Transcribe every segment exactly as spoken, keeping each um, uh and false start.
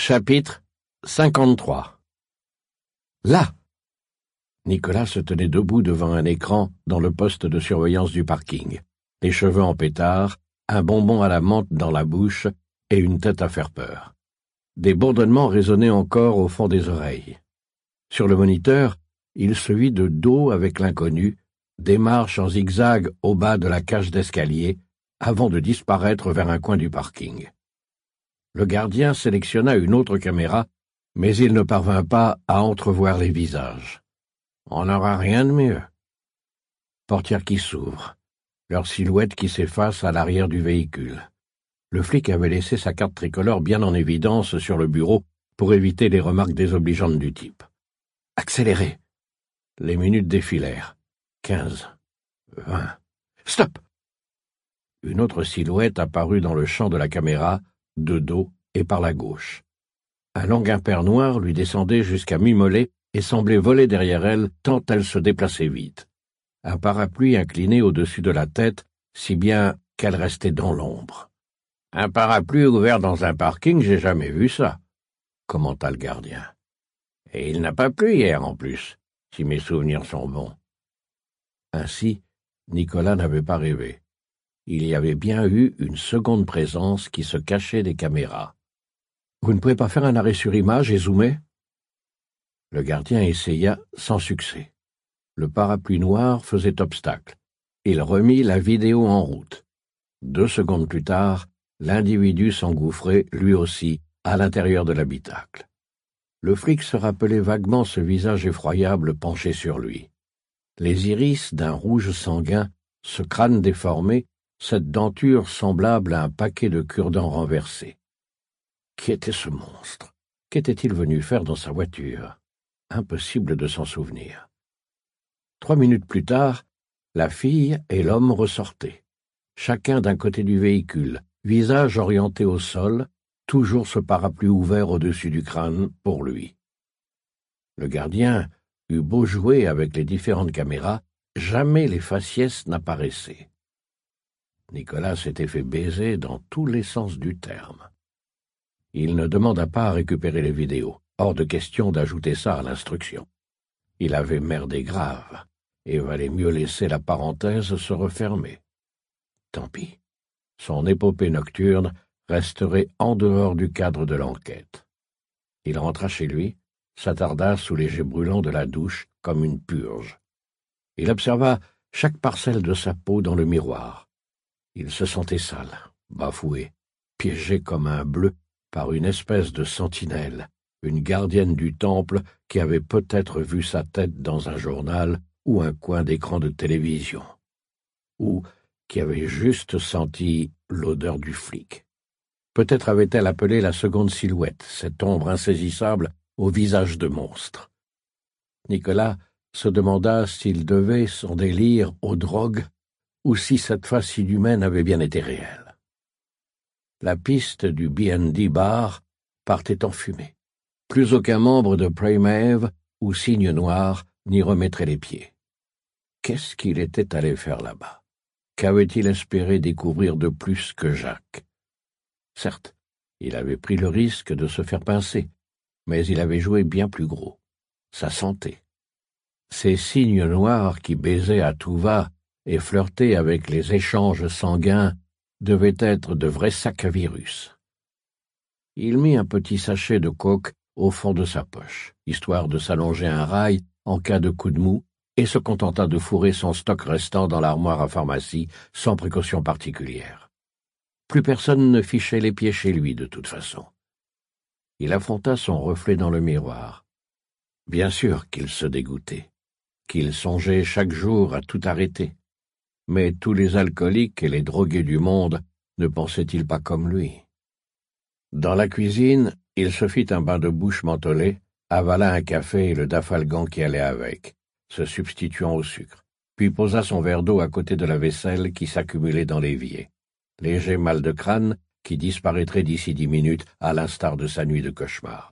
Chapitre cinquante-trois. Là! Nicolas se tenait debout devant un écran dans le poste de surveillance du parking, les cheveux en pétard, un bonbon à la menthe dans la bouche et une tête à faire peur. Des bourdonnements résonnaient encore au fond des oreilles. Sur le moniteur, il se vit de dos avec l'inconnu, démarche en zigzag au bas de la cage d'escalier, avant de disparaître vers un coin du parking. Le gardien sélectionna une autre caméra, mais il ne parvint pas à entrevoir les visages. On n'aura rien de mieux. Portière qui s'ouvre, leur silhouette qui s'efface à l'arrière du véhicule. Le flic avait laissé sa carte tricolore bien en évidence sur le bureau pour éviter les remarques désobligeantes du type. Accélérez. Les minutes défilèrent. Quinze. Vingt. Stop! Une autre silhouette apparut dans le champ de la caméra, de dos et par la gauche. Un long impair noir lui descendait jusqu'à mi-mollet et semblait voler derrière elle tant elle se déplaçait vite. Un parapluie incliné au-dessus de la tête, si bien qu'elle restait dans l'ombre. « Un parapluie ouvert dans un parking, j'ai jamais vu ça, » commenta le gardien. « Et il n'a pas plu hier en plus, si mes souvenirs sont bons. » Ainsi, Nicolas n'avait pas rêvé. Il y avait bien eu une seconde présence qui se cachait des caméras. « Vous ne pouvez pas faire un arrêt sur image et zoomer ?» Le gardien essaya sans succès. Le parapluie noir faisait obstacle. Il remit la vidéo en route. Deux secondes plus tard, l'individu s'engouffrait, lui aussi, à l'intérieur de l'habitacle. Le flic se rappelait vaguement ce visage effroyable penché sur lui. Les iris d'un rouge sanguin, ce crâne déformé, cette denture semblable à un paquet de cure-dents renversés. Qui était ce monstre? Qu'était-il venu faire dans sa voiture? Impossible de s'en souvenir. Trois minutes plus tard, la fille et l'homme ressortaient, chacun d'un côté du véhicule, visage orienté au sol, toujours ce parapluie ouvert au-dessus du crâne pour lui. Le gardien eut beau jouer avec les différentes caméras, jamais les faciès n'apparaissaient. Nicolas s'était fait baiser dans tous les sens du terme. Il ne demanda pas à récupérer les vidéos, hors de question d'ajouter ça à l'instruction. Il avait merdé grave, et valait mieux laisser la parenthèse se refermer. Tant pis, son épopée nocturne resterait en dehors du cadre de l'enquête. Il rentra chez lui, s'attarda sous les jets brûlants de la douche comme une purge. Il observa chaque parcelle de sa peau dans le miroir. Il se sentait sale, bafoué, piégé comme un bleu par une espèce de sentinelle, une gardienne du temple qui avait peut-être vu sa tête dans un journal ou un coin d'écran de télévision, ou qui avait juste senti l'odeur du flic. Peut-être avait-elle appelé la seconde silhouette, cette ombre insaisissable au visage de monstre. Nicolas se demanda s'il devait son délire aux drogues ou si cette face inhumaine avait bien été réelle. La piste du B and D Bar partait en fumée. Plus aucun membre de Preymave ou Cygne Noir n'y remettrait les pieds. Qu'est-ce qu'il était allé faire là-bas? Qu'avait-il espéré découvrir de plus que Jacques? Certes, il avait pris le risque de se faire pincer, mais il avait joué bien plus gros. Sa santé. Ces cygnes noirs qui baisaient à tout va et flirtaient avec les échanges sanguins devaient être de vrais sacs à virus. Il mit un petit sachet de coke au fond de sa poche, histoire de s'allonger un rail en cas de coup de mou, et se contenta de fourrer son stock restant dans l'armoire à pharmacie sans précaution particulière. Plus personne ne fichait les pieds chez lui de toute façon. Il affronta son reflet dans le miroir. Bien sûr qu'il se dégoûtait, qu'il songeait chaque jour à tout arrêter. Mais tous les alcooliques et les drogués du monde ne pensaient-ils pas comme lui? Dans la cuisine, il se fit un bain de bouche mentholé, avala un café et le dafalgan qui allait avec, se substituant au sucre, puis posa son verre d'eau à côté de la vaisselle qui s'accumulait dans l'évier. Léger mal de crâne qui disparaîtrait d'ici dix minutes à l'instar de sa nuit de cauchemar.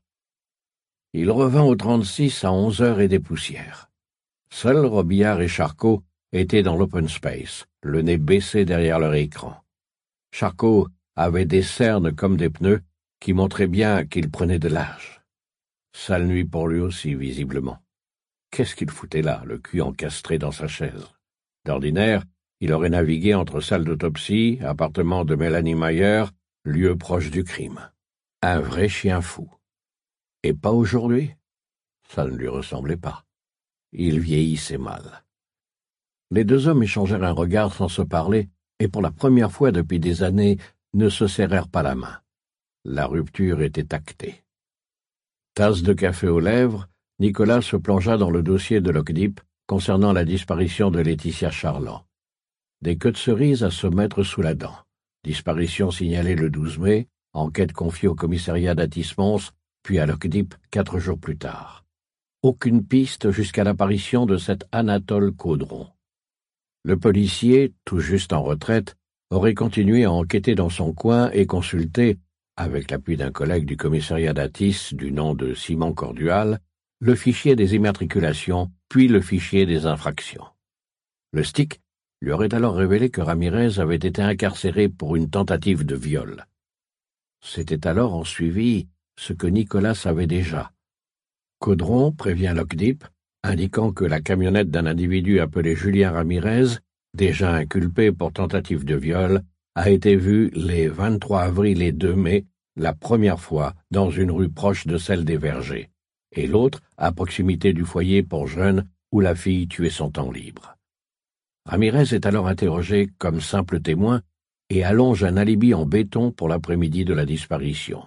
Il revint au trente-six à onze heures et des poussières. Seuls Robillard et Charcot étaient dans l'open space, le nez baissé derrière leur écran. Charcot avait des cernes comme des pneus qui montrait bien qu'il prenait de l'âge. Sale nuit pour lui aussi, visiblement. Qu'est-ce qu'il foutait là, le cul encastré dans sa chaise? D'ordinaire, il aurait navigué entre salle d'autopsie, appartement de Mélanie Mayer, lieu proche du crime. Un vrai chien fou. Et pas aujourd'hui? Ça ne lui ressemblait pas. Il vieillissait mal. Les deux hommes échangèrent un regard sans se parler, et pour la première fois depuis des années, ne se serrèrent pas la main. La rupture était actée. Tasse de café aux lèvres, Nicolas se plongea dans le dossier de l'Ocdip concernant la disparition de Laetitia Charland. Des queues de cerises à se mettre sous la dent. Disparition signalée le douze mai, enquête confiée au commissariat d'Athis-Mons, puis à l'Ocdip quatre jours plus tard. Aucune piste jusqu'à l'apparition de cet Anatole Caudron. Le policier, tout juste en retraite, aurait continué à enquêter dans son coin et consulter, avec l'appui d'un collègue du commissariat d'Athis du nom de Simon Cordual, le fichier des immatriculations, puis le fichier des infractions. Le S T I C lui aurait alors révélé que Ramirez avait été incarcéré pour une tentative de viol. C'était alors en suivi ce que Nicolas savait déjà. Caudron prévient l'Ocdip, indiquant que la camionnette d'un individu appelé Julien Ramirez, déjà inculpé pour tentative de viol, a été vue les vingt-trois avril et deux mai, la première fois dans une rue proche de celle des Vergers, et l'autre à proximité du foyer pour jeunes où la fille tuait son temps libre. Ramirez est alors interrogé comme simple témoin et allonge un alibi en béton pour l'après-midi de la disparition.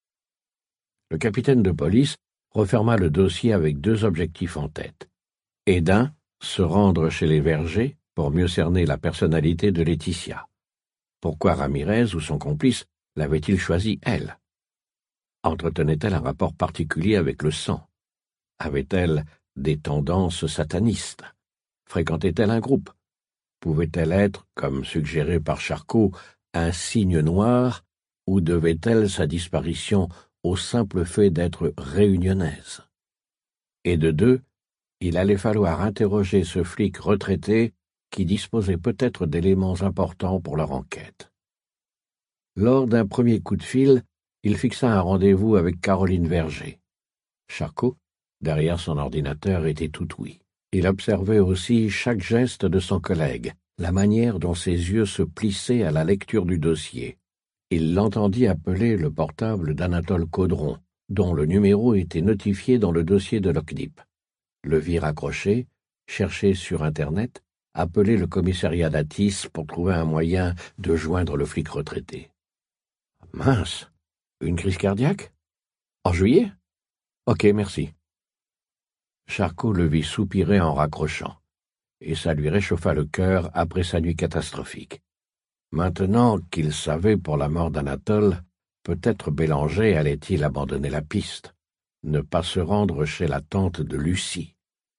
Le capitaine de police referma le dossier avec deux objectifs en tête. Et d'un, se rendre chez les Vergers pour mieux cerner la personnalité de Laetitia. Pourquoi Ramirez ou son complice l'avait-il choisi, elle? Entretenait-elle un rapport particulier avec le sang? Avait-elle des tendances satanistes? Fréquentait-elle un groupe? Pouvait-elle être, comme suggéré par Charcot, un signe noir, ou devait-elle sa disparition au simple fait d'être réunionnaise? Et de deux, il allait falloir interroger ce flic retraité qui disposait peut-être d'éléments importants pour leur enquête. Lors d'un premier coup de fil, il fixa un rendez-vous avec Caroline Verger. Charcot, derrière son ordinateur, était tout ouïe. Il observait aussi chaque geste de son collègue, la manière dont ses yeux se plissaient à la lecture du dossier. Il l'entendit appeler le portable d'Anatole Caudron, dont le numéro était notifié dans le dossier de l'Ocdip. Le vit raccrocher, chercher sur Internet, appeler le commissariat d'Athis pour trouver un moyen de joindre le flic retraité. Mince, une crise cardiaque? En juillet? Ok, merci. Charcot le vit soupirer en raccrochant, et ça lui réchauffa le cœur après sa nuit catastrophique. Maintenant qu'il savait pour la mort d'Anatole, peut-être Bélanger allait-il abandonner la piste, ne pas se rendre chez la tante de Lucie.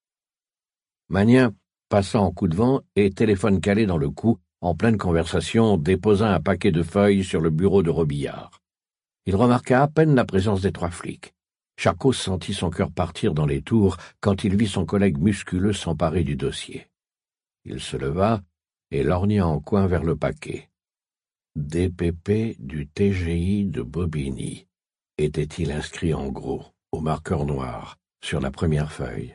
Magnin passa en coup de vent et téléphone calé dans le cou, en pleine conversation, déposa un paquet de feuilles sur le bureau de Robillard. Il remarqua à peine la présence des trois flics. Charcot sentit son cœur partir dans les tours quand il vit son collègue musculeux s'emparer du dossier. Il se leva et lorgna en coin vers le paquet. D P P du T G I de Bobigny, était-il inscrit en gros, au marqueur noir, sur la première feuille.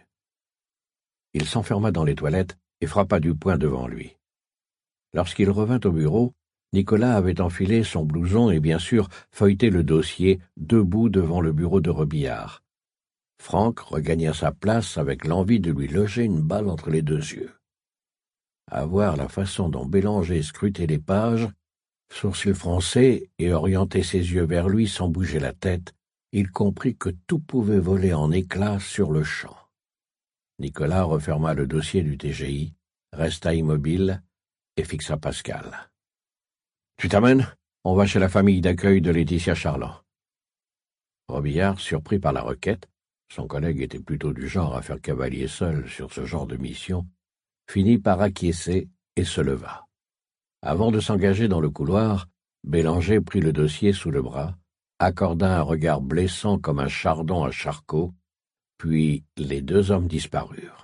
Il s'enferma dans les toilettes et frappa du poing devant lui. Lorsqu'il revint au bureau, Nicolas avait enfilé son blouson et bien sûr feuilleté le dossier, debout devant le bureau de Robillard. Franck regagna sa place avec l'envie de lui loger une balle entre les deux yeux. À voir la façon dont Bélanger scrutait les pages, sourcils froncés et orientait ses yeux vers lui sans bouger la tête, il comprit que tout pouvait voler en éclats sur le champ. Nicolas referma le dossier du T G I, resta immobile et fixa Pascal. « Tu t'amènes? On va chez la famille d'accueil de Laetitia Charland. » Robillard, surpris par la requête, son collègue était plutôt du genre à faire cavalier seul sur ce genre de mission, finit par acquiescer et se leva. Avant de s'engager dans le couloir, Bélanger prit le dossier sous le bras, accorda un regard blessant comme un chardon à Charcot, puis les deux hommes disparurent.